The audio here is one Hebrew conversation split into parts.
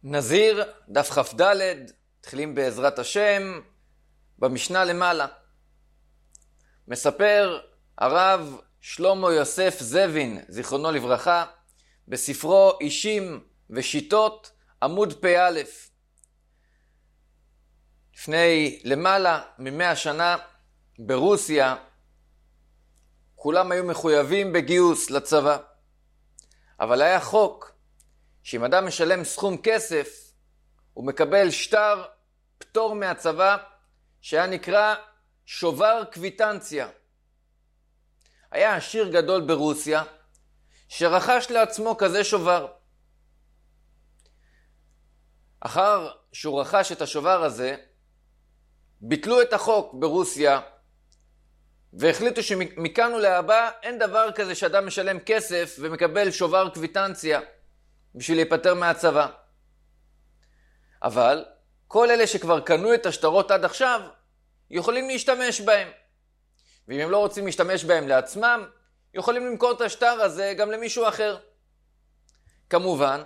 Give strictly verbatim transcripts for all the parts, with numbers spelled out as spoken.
נזיר, דף כ"ד, מתחילים בעזרת השם, במשנה למעלה. מספר הרב שלמה יוסף זבין, זיכרונו לברכה, בספרו אישים ושיטות, עמוד פ"א. לפני למעלה ממאה שנה, ברוסיה, כולם היו מחויבים בגיוס לצבא. אבל היה חוק, שאם אדם משלם סכום כסף, הוא מקבל שטר פטור מהצבא, שהיה נקרא שובר קוויטנציה. היה עשיר גדול ברוסיה, שרכש לעצמו כזה שובר. אחר שהוא רכש את השובר הזה, ביטלו את החוק ברוסיה, והחליטו שמכאן ולהבא אין דבר כזה שאדם משלם כסף ומקבל שובר קוויטנציה בשביל להיפטר מהצבא. אבל כל אלה שכבר קנו את השטרות עד עכשיו יכולים להשתמש בהם. ואם הם לא רוצים להשתמש בהם לעצמם, יכולים למכור את השטר הזה גם למישהו אחר. כמובן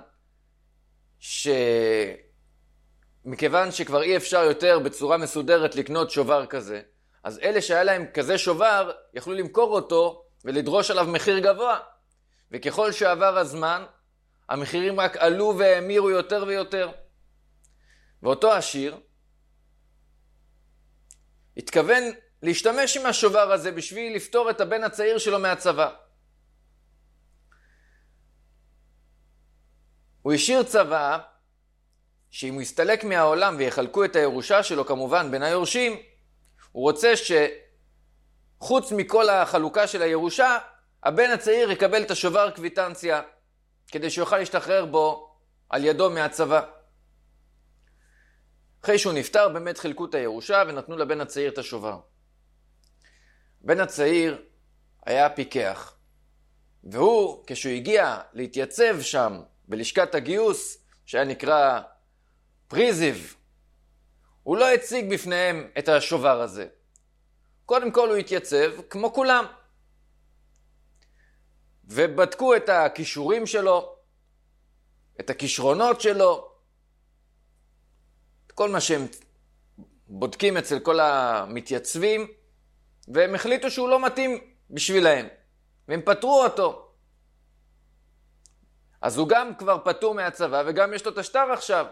שמכיוון שכבר אי אפשר יותר בצורה מסודרת לקנות שובר כזה, אז אלה שהיה להם כזה שובר יכלו למכור אותו ולדרוש עליו מחיר גבוה. וככל שעבר הזמן, המחירים רק עלו והאמירו יותר ויותר. ואותו עשיר התכוון להשתמש עם השובר הזה בשביל לפתור את הבן הצעיר שלו מהצבא. הוא השאיר צבא שאם הוא יסתלק מהעולם ויחלקו את הירושה שלו כמובן בין היורשים, הוא רוצה שחוץ מכל החלוקה של הירושה, הבן הצעיר יקבל את השובר קוויטנציה, כדי שיוכל להשתחרר בו על ידו מהצבא. אחרי שהוא נפטר, באמת חילקו את הירושה ונתנו לבן הצעיר את השובר. בן הצעיר היה פיקח, והוא, כשהוא הגיע להתייצב שם בלשכת הגיוס, שהיה נקרא פריזיב, הוא לא הציג בפניהם את השובר הזה. קודם כל הוא התייצב כמו כולם. ובדקו את הכישורים שלו, את הכישרונות שלו, כל מה שהם בודקים אצל כל המתייצבים, והם החליטו שהוא לא מתאים בשבילהם, והם פטרו אותו. אז הוא גם כבר פטור מהצבא, וגם יש לו את השטר עכשיו.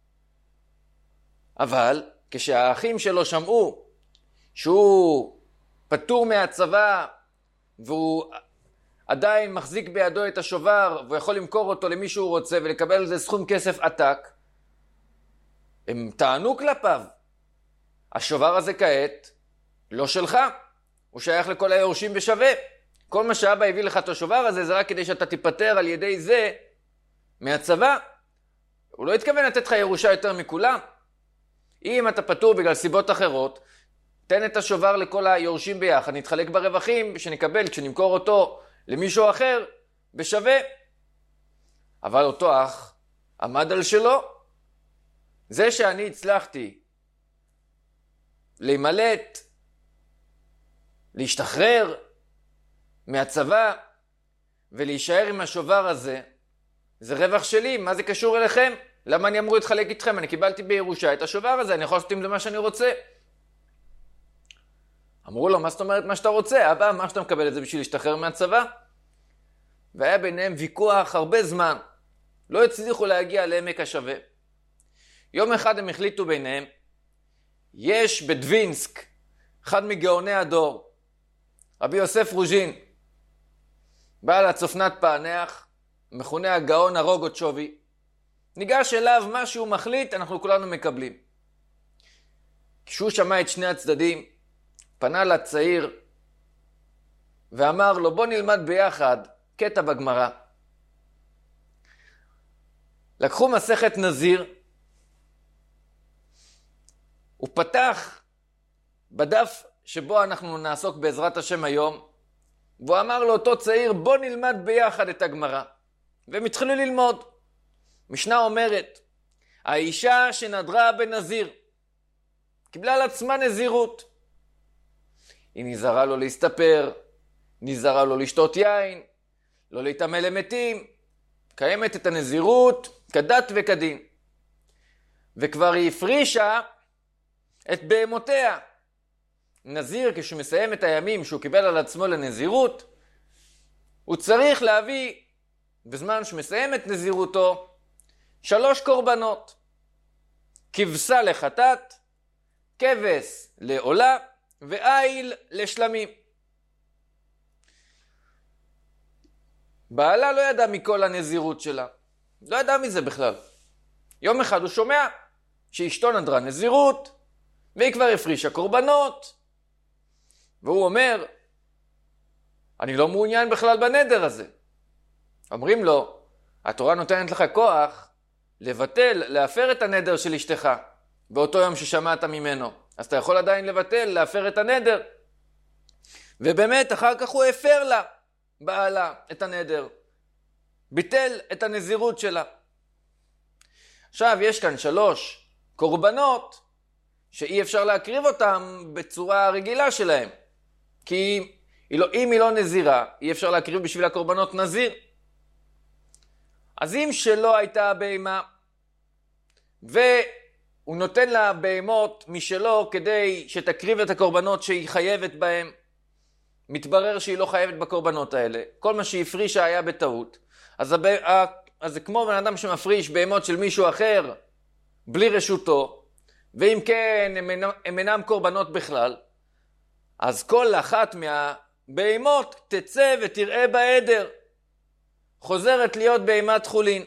אבל כשהאחים שלו שמעו שהוא פטור מהצבא, והוא עדיין מחזיק בידו את השובר, והוא יכול למכור אותו למי שהוא רוצה, ולקבל על זה סכום כסף עתק, הם טענו כלפיו. השובר הזה כעת לא שלך, הוא שייך לכל היורשים בשווה. כל מה שאבא הביא לך את השובר הזה, זה רק כדי שאתה תיפטר על ידי זה מהצבא. הוא לא התכוון לתת לך ירושה יותר מכולם. אם אתה פטור בגלל סיבות אחרות, תן את השובר לכל היורשים ביחד, נתחלק ברווחים שנקבל כשנמכור אותו למישהו אחר בשווה. אבל אותו אח עמד על שלו. זה שאני הצלחתי להימלט, להשתחרר מהצבא ולהישאר עם השובר הזה, זה רווח שלי. מה זה קשור אליכם? למה אני אמור להתחלק איתכם? אני קיבלתי בירושה את השובר הזה, אני יכול לעשות עם זה מה שאני רוצה. אמרו לו, מה זאת אומרת מה שאתה רוצה? אבא, מה שאתה מקבל את זה בשביל להשתחרר מהצבא? והיה ביניהם ויכוח הרבה זמן. לא הצליחו להגיע לעמק השווה. יום אחד הם החליטו ביניהם, יש בדווינסק, אחד מגאוני הדור, רבי יוסף רוז'ין, בעל הצופנת פענח, מכונה הגאון הרוגוצ'ובי, ניגש אליו מה שהוא מחליט, אנחנו כולנו מקבלים. כשהוא שמע את שני הצדדים, פנה לצעיר ואמר לו, בוא נלמד ביחד קטע בגמרא. לקחו מסכת נזיר, הוא פתח בדף שבו אנחנו נעסוק בעזרת השם היום, והוא אמר לאותו צעיר, בוא נלמד ביחד את הגמרא. והם התחילו ללמוד. משנה אומרת, האישה שנדרה בנזיר, קיבלה על עצמה נזירות. היא נזהרה לו להסתפר, נזהרה לו לשתות יין, לא להתעמל למתים, קיימת את הנזירות כדת וכדין. וכבר היא הפרישה את בהמותיה. נזיר, כשהוא מסיים את הימים שהוא קיבל על עצמו לנזירות, הוא צריך להביא, בזמן שהוא מסיים את נזירותו, שלוש קורבנות. כבשה לחטאת, כבש לעולה, ואיל לשלמים. בעלה לא ידע מכל הנזירות שלה. לא ידע מזה בכלל. יום אחד הוא שומע שאשתו נדרה נזירות, והיא כבר הפרישה קורבנות. והוא אומר, אני לא מעוניין בכלל בנדר הזה. אומרים לו, התורה נותנת לך כוח לבטל, להפר את הנדר של אשתך, באותו יום ששמעת ממנו. אז אתה יכול עדיין לבטל, להפר את הנדר. ובאמת, אחר כך הוא הפר לה, בעלה, את הנדר. ביטל את הנזירות שלה. עכשיו, יש כאן שלוש קורבנות, שאי אפשר להקריב אותם בצורה הרגילה שלהם. כי אם היא לא נזירה, אי אפשר להקריב בשביל הקורבנות נזיר. אז אם שלא הייתה בהמה, והוא נותן לה בהמות משלו כדי שתקריב את הקורבנות שהיא חייבת בהם, מתברר שהיא לא חייבת בקורבנות האלה. כל מה שהיא הפרישה היה בטעות. אז, הב... אז זה כמו בן אדם שמפריש בהמות של מישהו אחר, בלי רשותו, ואם כן הם אינם, הם אינם קורבנות בכלל, אז כל אחת מהבהמות תצא ותראה בעדר. חוזרת להיות בהמת חולין.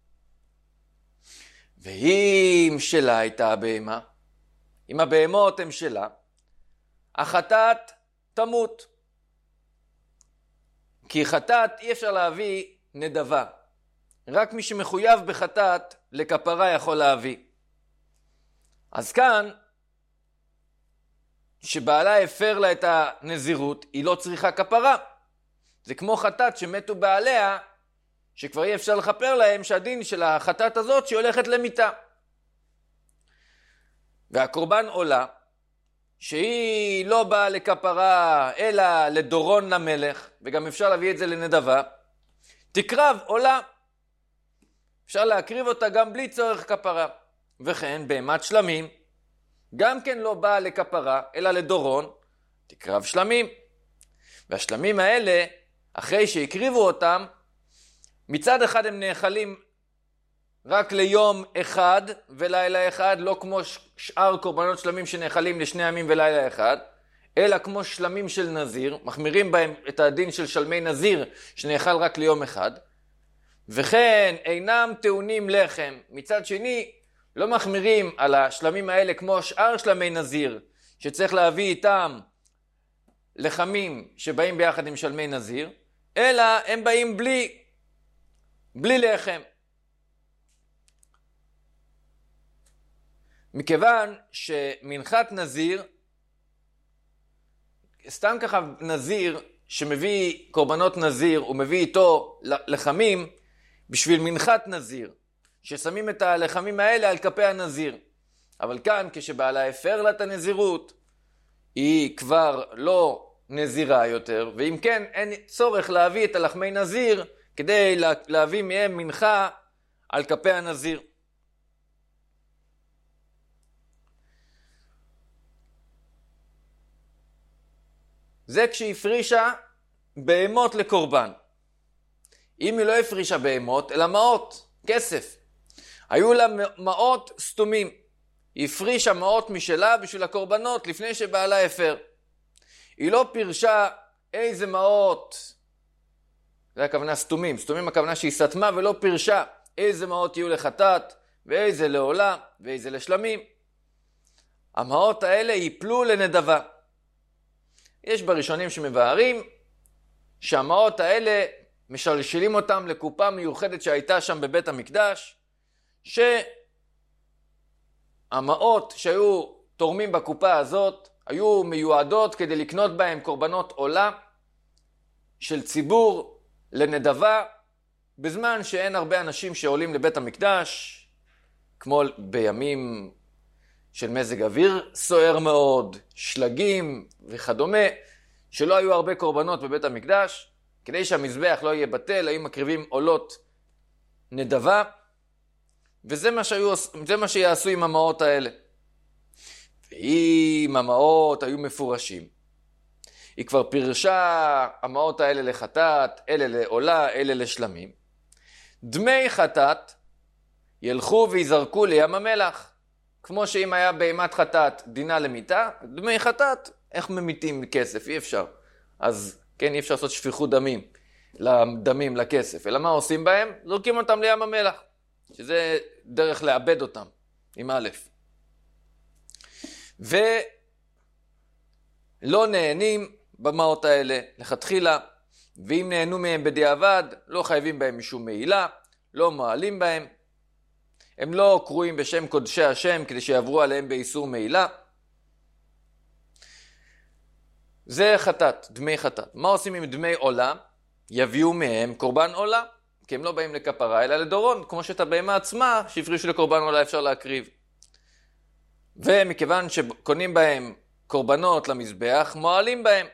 ואם שלה הייתה הבהמה, אם הבהמות הם שלה, החטאת תמות. כי חטאת אי אפשר להביא נדבה. רק מי שמחויב בחטאת לכפרה יכול להביא. אז כאן, שבעלה הפר לה את הנזירות, היא לא צריכה כפרה. זה כמו חטאת שמתו בעליה, שכבר אי אפשר לכפר להם שהדין של החטאת הזאת שהיא הולכת למיתה. והקורבן עולה, שהיא לא באה לכפרה אלא לדורון למלך, וגם אפשר להביא את זה לנדבה, תקרב עולה. אפשר להקריב אותה גם בלי צורך כפרה. וכן בהמת שלמים, גם כן לא באה לכפרה אלא לדורון, תקרב שלמים. והשלמים האלה, אחרי שהקריבו אותם, מצד אחד הם נאכלים רק ליום אחד ולילה אחד, לא כמו שאר קורבנות שלמים שנאכלים לשני ימים ולילה אחד, אלא כמו שלמים של נזיר, מחמירים בהם את הדין של שלמי נזיר שנאכל רק ליום אחד, וכן אינם טעונים לחם. מצד שני, לא מחמירים על השלמים האלה כמו שאר שלמי נזיר, שצריך להביא איתם לחמים שבאים ביחד עם שלמי נזיר, אלא הם באים בלי, בלי לחם. מכיוון שמנחת נזיר, סתם ככה נזיר שמביא קורבנות נזיר, הוא מביא איתו לחמים בשביל מנחת נזיר, ששמים את הלחמים האלה על כפי הנזיר. אבל כאן כשבעלה הפר לה את הנזירות, היא כבר לא נזירה יותר, ואם כן אין צורך להביא את הלחמי נזיר כדי להביא מהם מנחה על כפי הנזיר. זה כשהפרישה בהמות לקורבן. אם היא לא הפרישה בהמות, אלא מעות, כסף. היו לה מעות סתומים. היא הפרישה מעות משלה בשביל הקורבנות לפני שבעלה הפר. היא לא פירשה איזה מעות, זה הכוונה סתומים. סתומים הכוונה שהיא סתמה ולא פירשה איזה מעות יהיו לחטאת, ואיזה לעולה, ואיזה לשלמים. המעות האלה ייפלו לנדבה. יש בראשונים שמבארים שהמעות האלה משלשלים אותם לקופה מיוחדת שהייתה שם בבית המקדש, שהמעות שהיו תורמים בקופה הזאת היו מיועדות כדי לקנות בהם קורבנות עולה של ציבור לנדבה, בזמן שאין הרבה אנשים שעולים לבית המקדש, כמו בימים של מזג אוויר סוער מאוד, שלגים וכדומה, שלא היו הרבה קורבנות בבית המקדש. כדי שהמזבח לא יהיה בטל, היו מקריבים עולות נדבה, וזה מה, שהיו, זה מה שיעשו עם המעות האלה. ואם המעות היו מפורשים, היא כבר פירשה המעות האלה לחטאת, אלה לעולה, אלה לשלמים. דמי חטאת ילכו ויזרקו לים המלח. כמו שאם היה בהמת חטאת דינה למיתה, דמי חטאת, איך ממיתים כסף? אי אפשר. אז כן, אי אפשר לעשות שפיכות דמים, לדמים, לכסף. אלא מה עושים בהם? זורקים אותם לים המלח. שזה דרך לאבד אותם, עם א'. ולא נהנים במעות האלה לכתחילה, ואם נהנו מהם בדיעבד, לא חייבים בהם משום מעילה, לא מעלים בהם. הם לא קרויים בשם קודשי השם כדי שיעברו עליהם באיסור מעילה. זה חטאת, דמי חטאת. מה עושים עם דמי עולה? יביאו מהם קורבן עולה, כי הם לא באים לכפרה אלא לדורון, כמו שאת הבהמה עצמה שהפרישו לקורבן עולה אפשר להקריב. ומכיוון שקונים בהם קורבנות למזבח, מועלים בהם.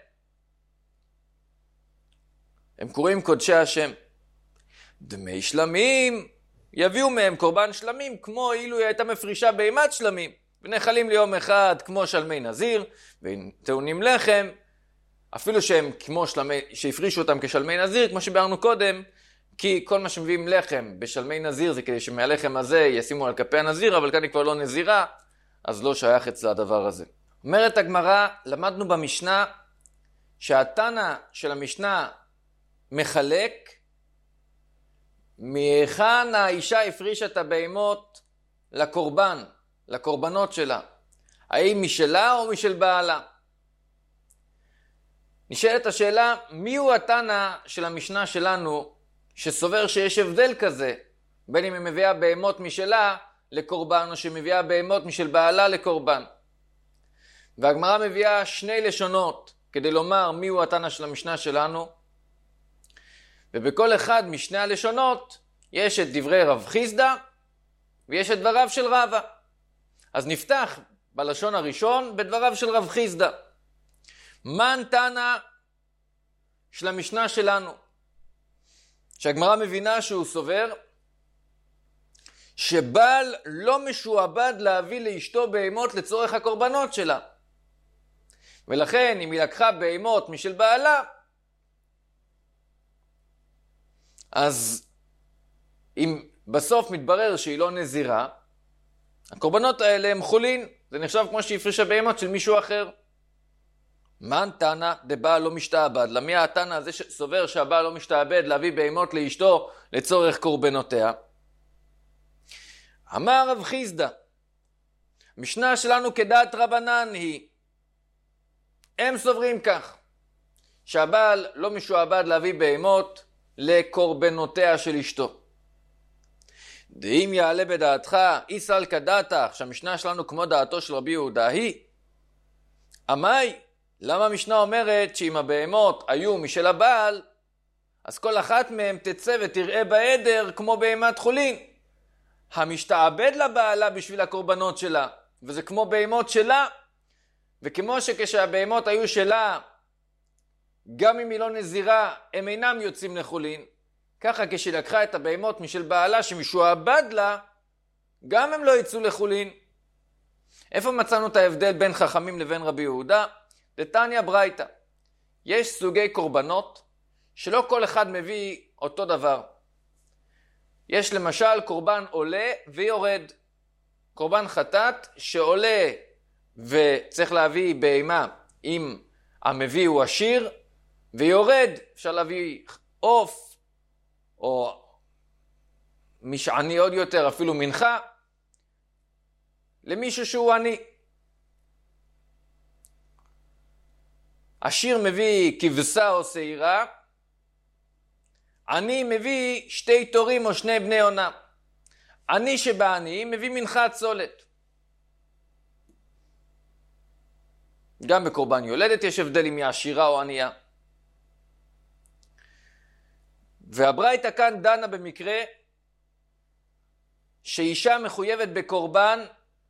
הם קוראים קודשי השם. דמי שלמים, יביאו מהם קורבן שלמים, כמו אילו היא הייתה מפרישה בהמת שלמים, ונחלים ליום אחד כמו שלמי נזיר, וטעונים לחם, אפילו שהם כמו שלמי, שהפרישו אותם כשלמי נזיר, כמו שבארנו קודם, כי כל מה שמביאים לחם בשלמי נזיר זה כדי שמהלחם הזה ישימו על כפי הנזיר, אבל כאן היא כבר לא נזירה, אז לא שייך אצלה הדבר הזה. אומרת הגמרא, למדנו במשנה שהתנא של המשנה מחלק מהיכן האישה הפרישה את הבהמות לקורבן, לקורבנות שלה. האם משלה או משל בעלה? נשאלת השאלה, מי הוא התנא של המשנה שלנו שסובר שיש הבדל כזה, בין אם היא מביאה בהמות משלה לקורבן או שמביאה בהמות משל בעלה לקורבן? והגמרא מביאה שני לשונות כדי לומר מי הוא התנא של המשנה שלנו, ובכל אחד משני הלשונות יש את דברי רב חיסדא ויש את דבריו של רבא. אז נפתח בלשון הראשון בדבריו של רב חיסדא. מן תנא של המשנה שלנו, שהגמרא מבינה שהוא סובר שבעל לא משועבד להביא לאשתו בהמות לצורך הקורבנות שלה, ולכן אם היא לקחה בהמות משל בעלה, אז אם בסוף מתברר שהיא לא נזירה, הקורבנות האלה הם חולין, זה נחשב כמו שהיא הפרישה בהמות של מישהו אחר. מן תנא דבעל לא משתעבד? למי התנא הזה סובר שהבעל לא משתעבד להביא בהמות לאשתו לצורך קורבנותיה? אמר רב חיסדא, משנה שלנו כדעת רבנן היא, הם סוברים כך, שהבעל לא משועבד להביא בהמות לקורבנותיה של אשתו. דאם יעלה בדעתך, איסל כדעתך, שהמשנה שלנו כמו דעתו של רבי יהודה היא, אמי, למה המשנה אומרת שאם הבהמות היו משל הבעל, אז כל אחת מהם תצא ותראה בעדר כמו בהמת חולין. המשתעבד לבעלה בשביל הקורבנות שלה, וזה כמו בהמות שלה, וכמו שכשהבהמות היו שלה, גם אם היא לא נזירה, הם אינם יוצאים לחולין, ככה כשהיא לקחה את הבהמות משל בעלה שמשועבד לה, גם הם לא יצאו לחולין. איפה מצאנו את ההבדל בין חכמים לבין רבי יהודה? דתניא ברייתא, יש סוגי קורבנות שלא כל אחד מביא אותו דבר. יש למשל קורבן עולה ויורד. קורבן חטאת שעולה וצריך להביא בהמה אם המביא הוא עשיר, ויורד אפשר להביא עוף או משעני עוד יותר, אפילו מנחה, למישהו שהוא עני. עשיר מביא כבשה או שעירה, עני מביא שתי תורים או שני בני עונה. עני שבעני מביא מנחה צולת. גם בקורבן יולדת יש הבדל אם היא עשירה או ענייה. והברייתא כאן דנה במקרה שאישה מחויבת בקורבן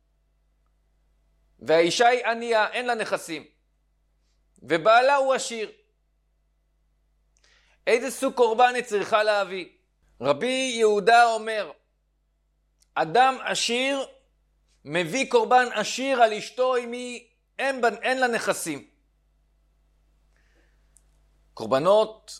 והאישה היא ענייה, אין לה נכסים, ובעלה הוא עשיר. איזה סוג קורבן היא צריכה להביא? רבי יהודה אומר, אדם עשיר מביא קורבן עשיר על אשתו אם היא אין, אין לה נכסים. קורבנות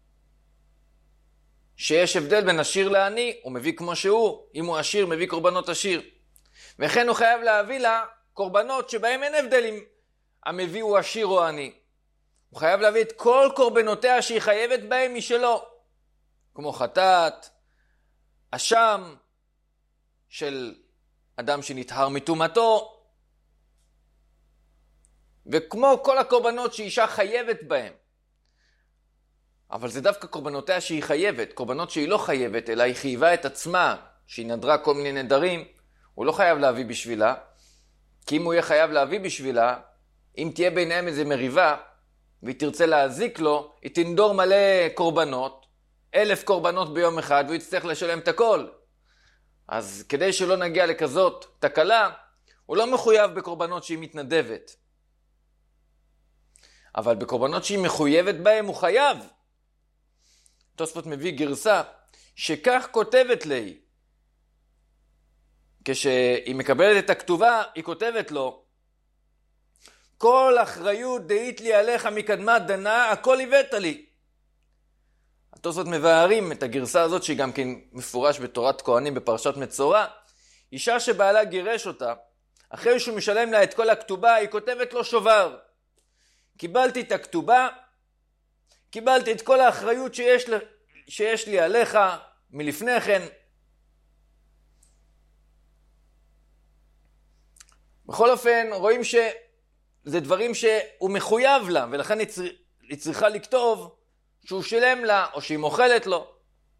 שיש הבדל בין עשיר לעני, הוא מביא כמו שהוא. אם הוא עשיר, מביא קורבנות עשיר. וכן הוא חייב להביא לה קורבנות שבהם אין הבדל אם המביא הוא עשיר או עני. הוא חייב להביא את כל קורבנותיה שהיא חייבת בהם משלו. כמו חטאת, אשם של אדם שנטהר מטומאתו, וכמו כל הקורבנות שאישה חייבת בהם. אבל זה דווקא קורבנותיה שהיא חייבת, קורבנות שהיא לא חייבת, אלא היא חייבה את עצמה, שהיא נדרה כל מיני נדרים, הוא לא חייב להביא בשבילה, כי אם הוא יהיה חייב להביא בשבילה, אם תהיה ביניהם איזה מריבה, והיא תרצה להזיק לו, היא תנדור מלא קורבנות, אלף קורבנות ביום אחד, והוא יצטרך לשלם את הכל. אז כדי שלא נגיע לכזאת תקלה, הוא לא מחויב בקורבנות שהיא מתנדבת. אבל בקורבנות שהיא מחויבת בהם הוא חייב. תוספות מביא גרסה שכך כותבת לי. כשהיא מקבלת את הכתובה, היא כותבת לו, כל אחריות דאית לי עליך מקדמת דנה, הכל הבאת לי. התוספות מבארים את הגרסה הזאת, שהיא גם כן מפורש בתורת כהנים בפרשת מצורע. אישה שבעלה גירש אותה, אחרי שהוא משלם לה את כל הכתובה, היא כותבת לו שובר. קיבלתי את הכתובה, קיבלתי את כל האחריות שיש, ל... שיש לי עליך מלפני כן. בכל אופן, רואים שזה דברים שהוא מחויב לה, ולכן היא, צר... היא צריכה לכתוב שהוא שילם לה, או שהיא מוכלת לו.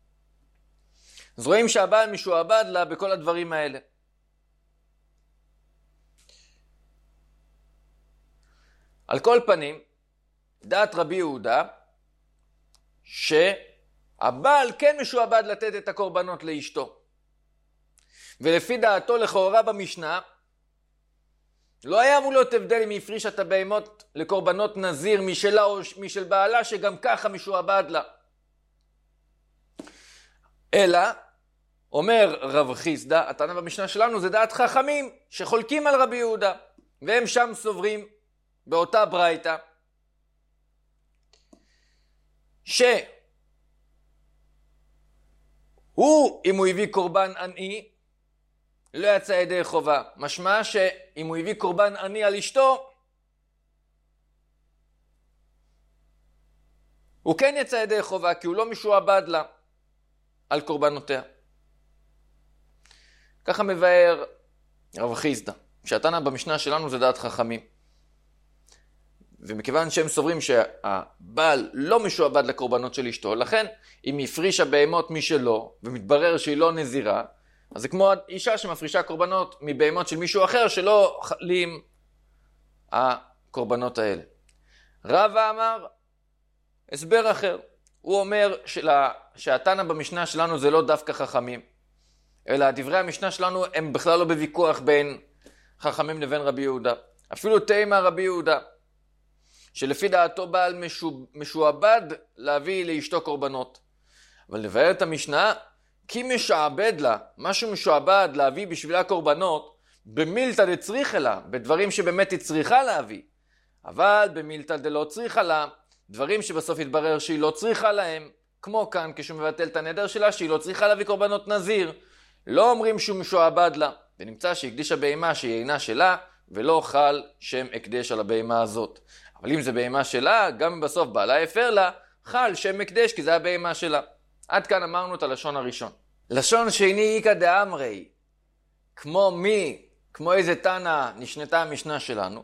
אז רואים שהבעל משועבד לה בכל הדברים האלה. על כל פנים, דעת רבי יהודה, שהבעל כן משועבד לתת את הקורבנות לאשתו. ולפי דעתו לכאורה במשנה, לא היה אמור להיות הבדל אם היא הפרישה את הבהמות לקורבנות נזיר משלה או משל בעלה שגם ככה משועבד לה. אלא, אומר רב חיסדא, התנא במשנה שלנו זה דעת חכמים שחולקים על רבי יהודה, והם שם סוברים באותה ברייתא, שהוא, אם הוא הביא קורבן עני, לא יצא ידי חובה. משמע שאם הוא הביא קורבן עני על אשתו, הוא כן יצא ידי חובה, כי הוא לא משועבד לה על קורבנותיה. ככה מבאר רב חיסדא, שהתנא במשנה שלנו זה דעת חכמים. ומכיוון שהם סוברים שהבעל לא משועבד לקורבנות של אשתו, לכן אם היא הפרישה בהמות משלו, ומתברר שהיא לא נזירה, אז זה כמו אישה שמפרישה קורבנות מבהמות של מישהו אחר שלא חלים הקורבנות האלה. רבא אמר הסבר אחר. הוא אומר שלה, שהתנא במשנה שלנו זה לא דווקא חכמים, אלא דברי המשנה שלנו הם בכלל לא בוויכוח בין חכמים לבין רבי יהודה. אפילו תימא רבי יהודה, שלפי דעתו בעל משועבד להביא לאשתו קורבנות. אבל לבאר את המשנה, כי משעבד לה, משהו משועבד להביא בשבילה קורבנות, במילתא דצריכה לה, בדברים שבאמת היא צריכה להביא. אבל במילתא דלא צריכה לה, דברים שבסוף התברר שהיא לא צריכה להם, כמו כאן כשהוא מבטל את הנדר שלה, שהיא לא צריכה להביא קורבנות נזיר, לא אומרים שהוא משועבד לה, ונמצא שהקדישה בהמה שהיא אינה שלה, ולא חל שם הקדש על הבהמה הזאת. אבל אם זה בהמה שלה, גם אם בסוף בעלה הפר לה, חל שם הקדש, כי זה הבהמה שלה. עד כאן אמרנו את הלשון הראשון. לשון שני איקא דאמרי, כמו מי, כמו איזה תנא נשנתה המשנה שלנו.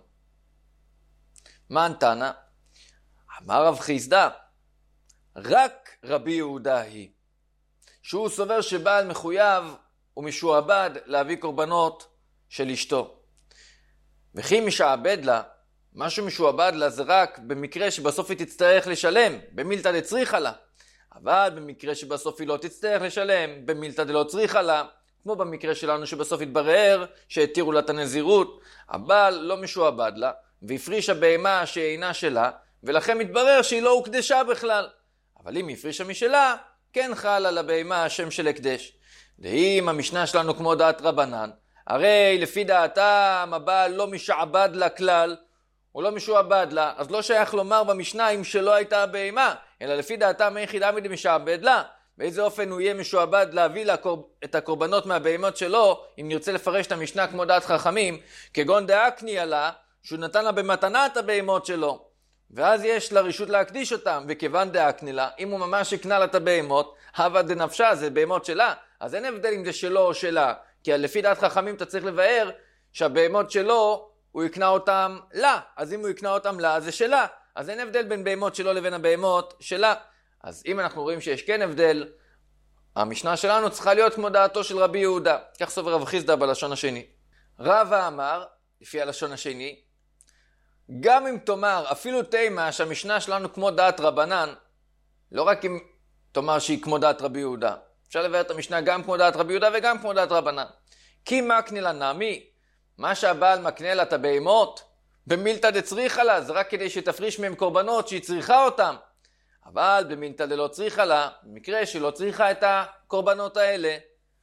מה תנא? אמר רב חיסדא, רק רבי יהודה היא, שהוא סובר שבעל מחויב ומשועבד להביא קורבנות של אשתו. וכי משעבד לה, משהו משועבד לה זה רק במקרה שבסוף היא תצטרך לשלם, במילתא דצריכה לה. אבל במקרה שבסוף היא לא תצטרך לשלם, במילתא דלא צריכה לה, כמו במקרה שלנו שבסוף התברר שהתירו לה את הנזירות, הבעל לא משועבד לה, והפרישה בהמה שאינה שלה, ולכן מתברר שהיא לא הוקדשה בכלל. אבל אם היא הפרישה משלה, כן חל על הבהמה השם של הקדש. ואם המשנה שלנו כמו דעת רבנן, הרי לפי דעתם הבעל לא משעבד לה כלל, הוא לא משועבד לה, אז לא שייך לומר במשנה אם שלא הייתה בהמה, אלא לפי דעתם היחידה מדי משעבד לה. באיזה אופן הוא יהיה משועבד להביא לה את הקורבנות מהבהמות שלו, אם נרצה לפרש את המשנה כמו דעת חכמים, כגון דאקני עלה, שהוא נתן לה במתנה את הבהמות שלו, ואז יש לה רשות להקדיש אותם, וכיוון דאקני לה, אם הוא ממש יקנה לה את הבהמות, הווה דנפשה, זה בהמות שלה, אז אין הבדל אם זה שלו או שלה, כי לפי דעת חכמים אתה צריך לבאר שהבהמות שלו הוא יקנה אותם לה, אז אם הוא יקנה אותם לה זה שלה, אז אין הבדל בין בהמות שלו לבין הבהמות שלה. אז אם אנחנו רואים שיש כן הבדל, המשנה שלנו צריכה להיות כמו דעתו של רבי יהודה, כך סובר רב חיסדא בלשון השני. רבא אמר, לפי הלשון השני, גם אם תאמר אפילו תימה שהמשנה שלנו כמו דעת רבנן, לא רק אם תאמר שהיא כמו דעת רבי יהודה, אפשר לבאר את המשנה גם כמו דעת רבי יהודה וגם כמו דעת רבנן. כי מקנה לה נמי, מה שהבעל מקנה לה את הבהמות, במילתא דצריכה לה, זה רק כדי שתפריש מהם קורבנות שהיא צריכה אותם. אבל במילתא דלא צריכה לה, במקרה שלא צריכה את הקורבנות האלה,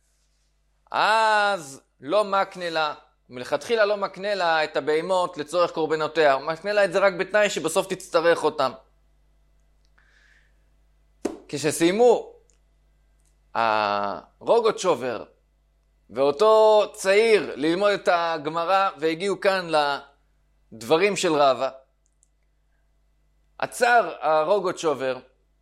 אז לא מקנה לה, מלכתחילה לא מקנה לה את הבהמות לצורך קורבנותיה, הוא מקנה לה את זה רק בתנאי שבסוף תצטרך אותם. כשסיימו הרוגות שובר ואותו צעיר ללמוד את הגמרא והגיעו כאן לדברים של רבא, עצר הרוגות שובר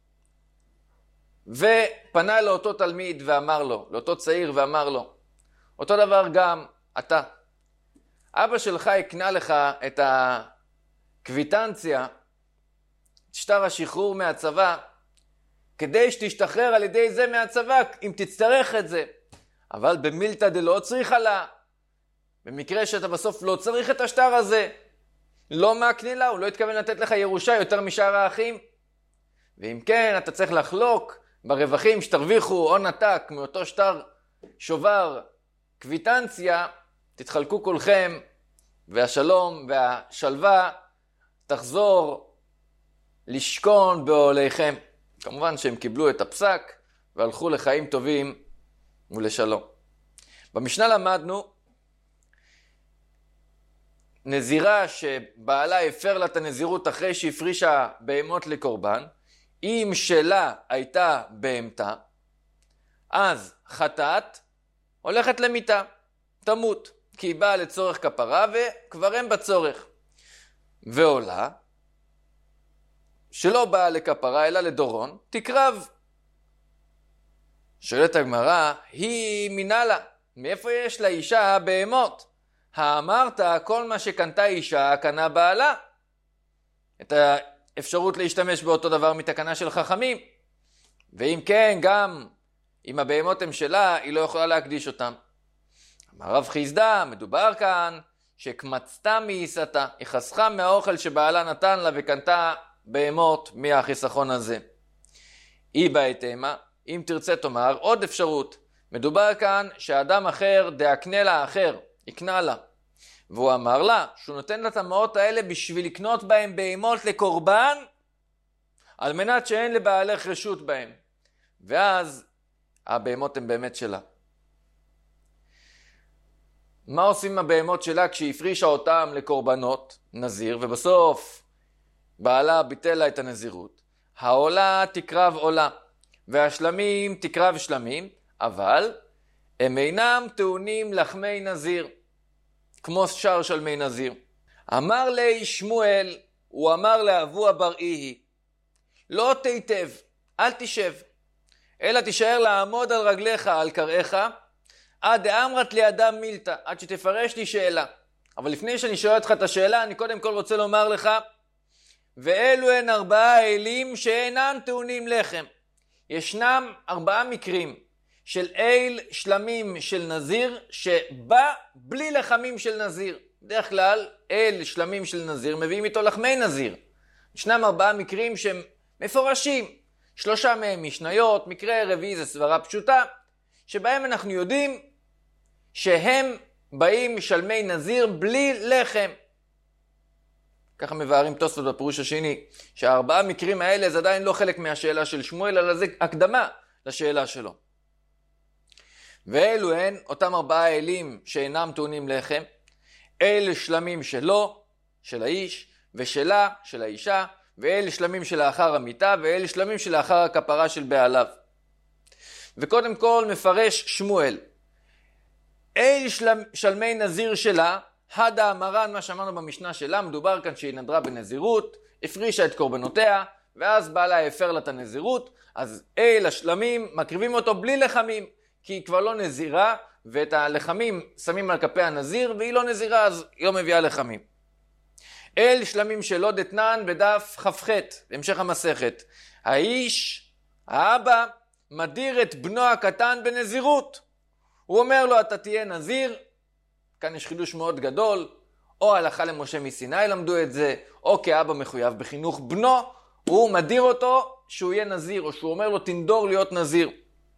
ופנה לאותו תלמיד ואמר לו, לאותו צעיר ואמר לו, אותו דבר גם אתה, אבא שלך יקנה לך את הקוויטנציה, את שטר השחרור מהצבא, כדי שתשתחרר על ידי זה מהצבא אם תצטרך את זה. אבל במילתא דלא צריכה לה, במקרה שאתה בסוף לא צריך את השטר הזה, לא מקנה לה, הוא לא התכוון לתת לך ירושה יותר משאר האחים. ואם כן, אתה צריך לחלוק ברווחים שתרוויחו הון עתק מאותו שטר שובר קוויטנציה, תתחלקו כולכם, והשלום והשלווה תחזור לשכון בעוליכם. כמובן שהם קיבלו את הפסק והלכו לחיים טובים ולשלום. במשנה למדנו נזירה שבעלה הפר לה את הנזירות אחרי שהפרישה בהמות לקורבן, אם שלה הייתה בהמתה, אז חטאת הולכת למיתה, תמות, כי היא באה לצורך כפרה וכבר אין בצורך. ועולה שלא באה לכפרה אלא לדורון, תקרב. שואלת הגמרא, היא מינה לה, מאיפה יש לאישה בהמות? האמרת כל מה שקנתה אישה קנה בעלה. את האפשרות להשתמש באותו דבר מתקנה של חכמים. ואם כן, גם אם הבהמות הם שלה, היא לא יכולה להקדיש אותם. אמר רב חיסדא, מדובר כאן שקמצתה מעיסתה, היא חסכה מהאוכל שבעלה נתן לה וקנתה בהמות מהחיסכון הזה. היא בהתאמה, אם תרצה תאמר, עוד אפשרות. מדובר כאן שאדם אחר דאקנה לה אחר, יקנה לה. והוא אמר לה שהוא נותן לה את המעות האלה בשביל לקנות בהם בהמות לקורבן, על מנת שאין לבעלך רשות בהם. ואז הבהמות הן באמת שלה. מה עושים עם הבהמות שלה כשהיא הפרישה אותם לקורבנות, נזיר, ובסוף בעלה ביטל לה את הנזירות? העולה תקרב עולה, והשלמים תקרב שלמים, אבל הם אינם טעונים לחמי נזיר, כמו שאר שלמי נזיר. אמר לי שמואל, הוא אמר לאבו אבראי, לא תיטב, אל תשב, אלא תישאר לעמוד על רגליך, על קראיך, עד דאמרת לידם מילתא, עד שתפרש לי שאלה. אבל לפני שאני שואל אותך את השאלה, אני קודם כל רוצה לומר לך, ואלו הן ארבעה אלים שאינם טעונים לחם. ישנם ארבעה מקרים של אל שלמים של נזיר, שבא בלי לחמים של נזיר. בדרך כלל, אל שלמים של נזיר מביאים איתו לחמי נזיר. ישנם ארבעה מקרים שהם מפורשים. שלושה מהם משניות, מקרה רביעי זה סברה פשוטה, שבהם אנחנו יודעים שהם באים משלמי נזיר בלי לחם. ככה מבארים תוספות בפירוש השני, שהארבעה מקרים האלה זה עדיין לא חלק מהשאלה של שמואל, אלא זה הקדמה לשאלה שלו. ואלו הן אותם ארבעה אלים שאינם טעונים לחם, אלה שלמים שלו, של האיש, ושלה, של האישה, ואלה שלמים שלאחר המיטה, ואלה שלמים שלאחר הכפרה של בעליו. וקודם כל מפרש שמואל, אל שלמ, שלמי נזיר שלה, הדה המרן, מה שאמרנו במשנה שלה, מדובר כאן שהיא נדרה בנזירות, הפרישה את קורבנותיה, ואז בעלה הפר לה את הנזירות, אז אל השלמים מקריבים אותו בלי לחמים, כי היא כבר לא נזירה, ואת הלחמים שמים על כפי הנזיר, והיא לא נזירה, אז היא לא מביאה לחמים. אל שלמים שלו דתנן בדף כ"ח, בהמשך המסכת. האיש, האבא, מדיר את בנו הקטן בנזירות. הוא אומר לו, אתה תהיה נזיר, כאן יש חידוש מאוד גדול, או הלכה למשה מסיני למדו את זה, או כאבא מחויב בחינוך בנו, הוא מדיר אותו שהוא יהיה נזיר, או שהוא אומר לו, תנדור להיות נזיר.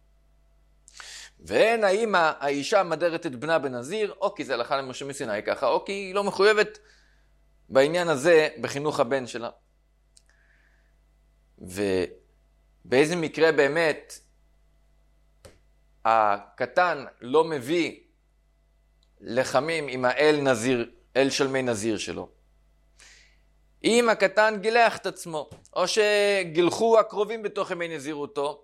ואין האמא, האישה מדרת את בנה בנזיר, או כי זה הלכה למשה מסיני ככה, או כי היא לא מחויבת בעניין הזה בחינוך הבן שלה. ובאיזה מקרה באמת הקטן לא מביא לחמים עם האל נזיר, אל שלמי נזיר שלו. אם הקטן גילח את עצמו, או שגילחו הקרובים בתוך ימי נזירותו,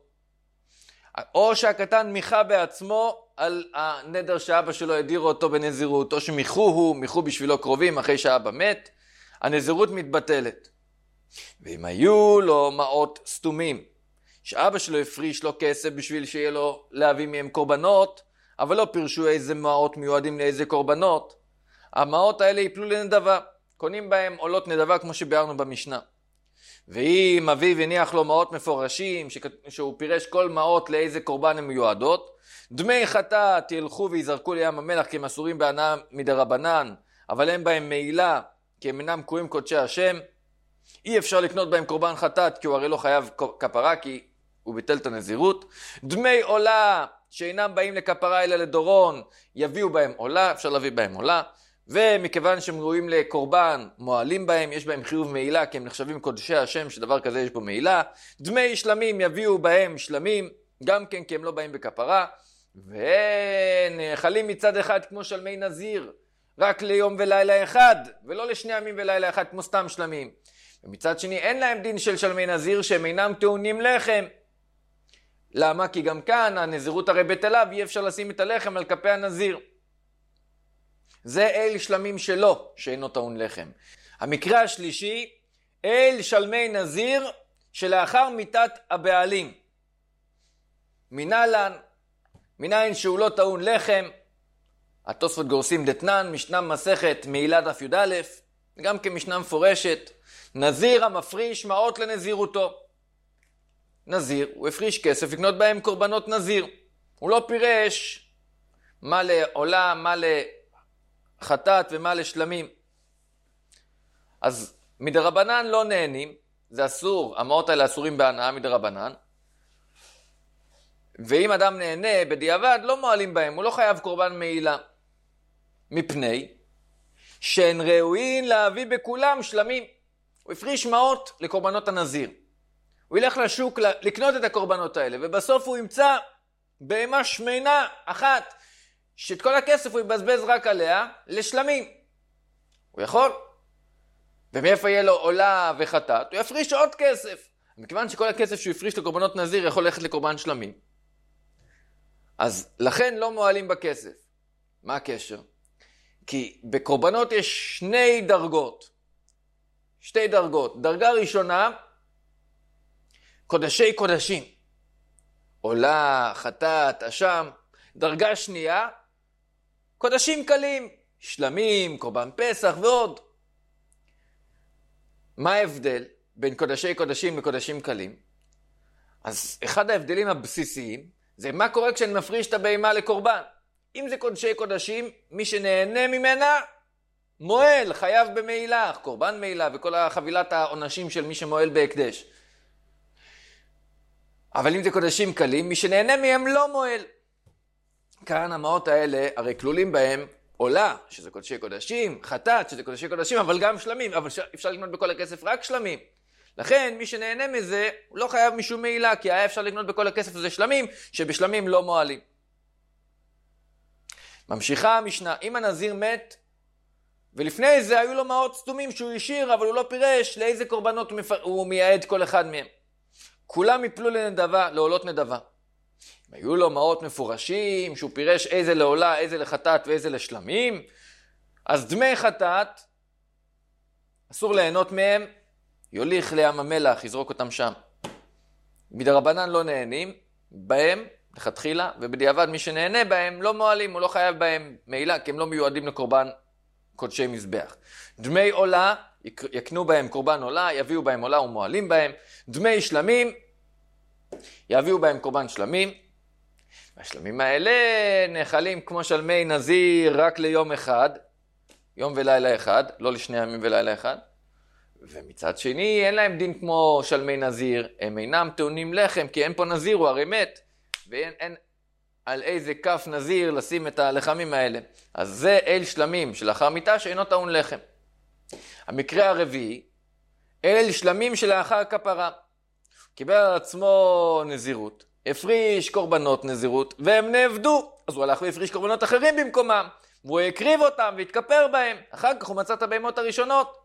או שהקטן מיכה בעצמו על הנדר שאבא שלו הדיר אותו בנזירות, או שמיכו הוא, מיכו בשבילו קרובים אחרי שאבא מת, הנזירות מתבטלת. ואם היו לו מעות סתומים, שאבא שלו הפריש לו כסף בשביל שיהיה לו להביא מהם קורבנות, אבל לא פירשו איזה מעות מיועדים לאיזה קורבנות, המעות האלה ייפלו לנדבה, קונים בהם עולות נדבה כמו שביארנו במשנה. ואם אביו הניח לו מעות מפורשים, שהוא פירש כל מעות לאיזה קורבן הן מיועדות, דמי חטאת ילכו ויזרקו לים המלח כי הם אסורים בהנאה מדרבנן, אבל אין בהם מעילה כי הם אינם קרויים קודשי השם, אי אפשר לקנות בהם קורבן חטאת כי הוא הרי לא חייב כפרה כי הוא ביטל את הנזירות. דמי עולה שאינם באים לכפרה אלא לדורון, יביאו בהם עולה, אפשר להביא בהם עולה, ומכיוון שהם ראויים לקורבן, מועלים בהם, יש בהם חיוב מעילה, כי הם נחשבים קודשי השם, שדבר כזה יש בו מעילה. דמי שלמים יביאו בהם שלמים, גם כן כי הם לא באים בכפרה, ונאכלים מצד אחד כמו שלמי נזיר, רק ליום ולילה אחד, ולא לשני ימים ולילה אחד כמו סתם שלמים. ומצד שני אין להם דין של שלמי נזיר שהם אינם טעונים לחם. למה? כי גם כאן הנזירות הרי בטלה, ואי אפשר לשים את הלחם על כפי הנזיר. זה אל שלמים שלו שאינו טעון לחם. המקרה השלישי, אל שלמי נזיר שלאחר מיתת הבעלים. מנהלן, מניין שהוא לא טעון לחם, התוספות גורסים דתנן, משנה מסכת מעילה דף י"א, גם כמשנה מפורשת, נזיר המפריש מעות לנזירותו. נזיר, הוא הפריש כסף לקנות בהם קורבנות נזיר. הוא לא פירש מה לעולה, מה לחטאת ומה לשלמים. אז מדרבנן לא נהנים, זה אסור, המעות האלה אסורים בהנאה מדרבנן. ואם אדם נהנה בדיעבד, לא מועלים בהם, הוא לא חייב קורבן מעילה. מפני שהן ראויים להביא בכולם שלמים. הוא הפריש מעות לקורבנות הנזיר. הוא ילך לשוק לקנות את הקורבנות האלה, ובסוף הוא ימצא בהמה שמנה אחת, שאת כל הכסף הוא יבזבז רק עליה לשלמים. הוא יכול. ומאיפה יהיה לו עולה וחטאת? הוא יפריש עוד כסף. מכיוון שכל הכסף שהוא יפריש לקורבנות נזיר יכול ללכת לקורבן שלמים. אז לכן לא מועלים בכסף. מה הקשר? כי בקורבנות יש שני דרגות. שתי דרגות. דרגה ראשונה, קודשי קודשים. עולה, חטאת, אשם. דרגה שנייה, קודשים קלים. שלמים, קורבן פסח ועוד. מה ההבדל בין קודשי קודשים לקודשים קלים? אז אחד ההבדלים הבסיסיים זה מה קורה כשאני מפריש את הבהמה לקורבן. אם זה קודשי קודשים, מי שנהנה ממנה מועל, חייב במעילה, קורבן מעילה וכל החבילת העונשים של מי שמועל בהקדש. אבל אם זה קודשים קלים, מי שנהנה מהם לא מועל. כאן המעות האלה הרי כלולים בהם עולה, שזה קודשי קודשים, חטאת, שזה קודשי קודשים, אבל גם שלמים, אבל אפשר לקנות בכל הכסף רק שלמים. לכן מי שנהנה מזה, הוא לא חייב משום מעילה, כי היה אפשר לקנות בכל הכסף הזה שלמים, שבשלמים לא מועלים. ממשיכה המשנה, אם הנזיר מת, ולפני זה היו לו מעות סתומים שהוא השאיר, אבל הוא לא פירש לאיזה קורבנות הוא מייעד כל אחד מהם. כולם יפלו לנדבה, לעולות נדבה. היו לו מעות מפורשים, שהוא פירש איזה לעולה, איזה לחטאת ואיזה לשלמים, אז דמי חטאת, אסור ליהנות מהם, יוליך לים המלח, יזרוק אותם שם. מדרבנן לא נהנים בהם, לכתחילה, ובדיעבד מי שנהנה בהם לא מועלים, הוא לא חייב בהם מעילה, כי הם לא מיועדים לקורבן קודשי מזבח. דמי עולה, יקנו בהם קורבן עולה, יביאו בהם עולה ומועלים בהם. דמי שלמים, יביאו בהם קורבן שלמים. והשלמים האלה נאכלים כמו שלמי נזיר רק ליום אחד, יום ולילה אחד, לא לשני ימים ולילה אחד. ומצד שני, אין להם דין כמו שלמי נזיר, הם אינם טעונים לחם, כי אין פה נזיר, הוא הרי מת, ואין אין על איזה כף נזיר לשים את הלחמים האלה. אז זה אל שלמים שלאחר מיתה שאינו טעון לחם. המקרה הרביעי, אל שלמים שלאחר כפרה. קיבל על עצמו נזירות, הפריש קורבנות נזירות, והם נעבדו. אז הוא הלך והפריש קורבנות אחרים במקומם, והוא הקריב אותם והתכפר בהם. אחר כך הוא מצא את הבהמות הראשונות.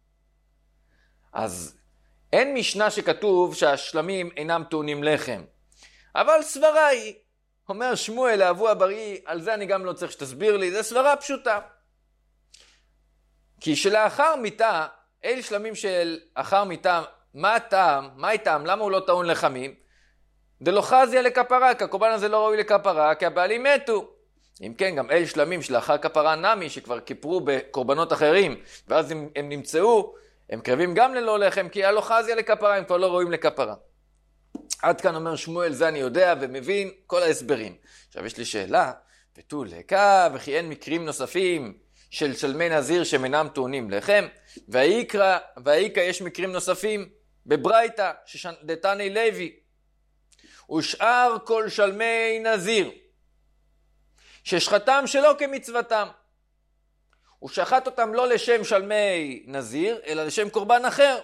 אז אין משנה שכתוב שהשלמים אינם טעונים לחם. אבל סברה היא, אומר שמואל לאבו אברי, על זה אני גם לא צריך שתסביר לי, זה סברה פשוטה. כי שלאחר מיתה, אל שלמים של אחר מיתה, מה הטעם, מה הטעם, למה הוא לא טעון לחמים? דלא חזיה לכפרה, כי הקורבן הזה לא ראוי לכפרה, כי הבעלים מתו. אם כן, גם אל שלמים שלאחר כפרה נמי, שכבר כיפרו בקורבנות אחרים, ואז הם, הם נמצאו, הם קרבים גם ללא לחם, כי הלא חזיה לכפרה, הם כבר לא ראויים לכפרה. עד כאן אומר שמואל, זה אני יודע ומבין כל ההסברים. עכשיו יש לי שאלה, ותו לקה, וכי אין מקרים נוספים של שלמי נזיר שמינם טעונים לחם, והאיקרא, והאיקרא יש מקרים נוספים בברייתא, שדתני לוי, ושאר כל שלמי נזיר, ששחטם שלא כמצוותם, הוא שחט אותם לא לשם שלמי נזיר, אלא לשם קורבן אחר.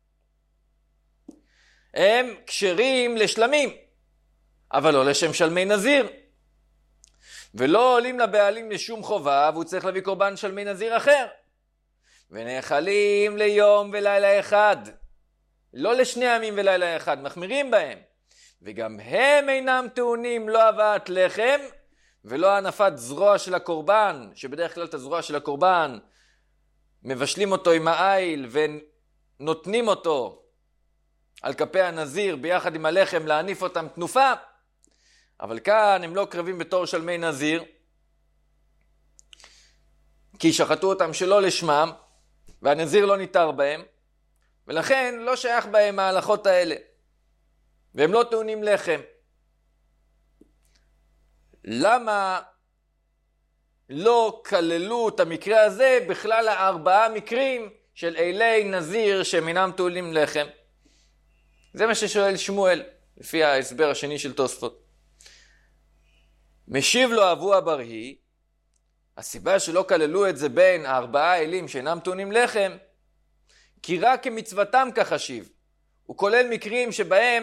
הם כשרים לשלמים, אבל לא לשם שלמי נזיר. ולא עולים לבעלים לשום חובה, והוא צריך להביא קורבן שלמי נזיר אחר. ונאכלים ליום ולילה אחד, לא לשני ימים ולילה אחד, מחמירים בהם. וגם הם אינם טעונים לא הבאת לחם, ולא הנפת זרוע של הקורבן, שבדרך כלל את הזרוע של הקורבן מבשלים אותו עם העיל ונותנים אותו על כפי הנזיר ביחד עם הלחם להניף אותם תנופה. אבל כאן הם לא קרבים בתור שלמי נזיר, כי שחטו אותם שלא לשמם, והנזיר לא ניתר בהם, ולכן לא שייך בהם ההלכות האלה, והם לא טעונים לחם. למה לא כללו את המקרה הזה בכלל הארבעה מקרים של אלי נזיר שמינם טעונים לחם? זה מה ששואל שמואל, לפי ההסבר השני של תוספות. משיב לו אבו אברי, הסיבה שלא כללו את זה בין הארבעה אלים שאינם טעונים לחם, כי רק כמצוותם כחשיב. הוא כולל מקרים שבהם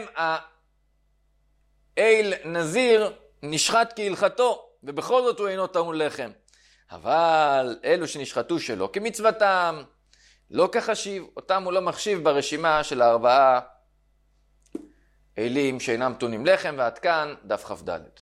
האל נזיר נשחט כהלכתו, ובכל זאת הוא אינו טעון לחם. אבל אלו שנשחטו שלא כמצוותם, לא כחשיב, אותם הוא לא מחשיב ברשימה של הארבעה אלים שאינם טעונים לחם. ועד כאן דף כ"ד.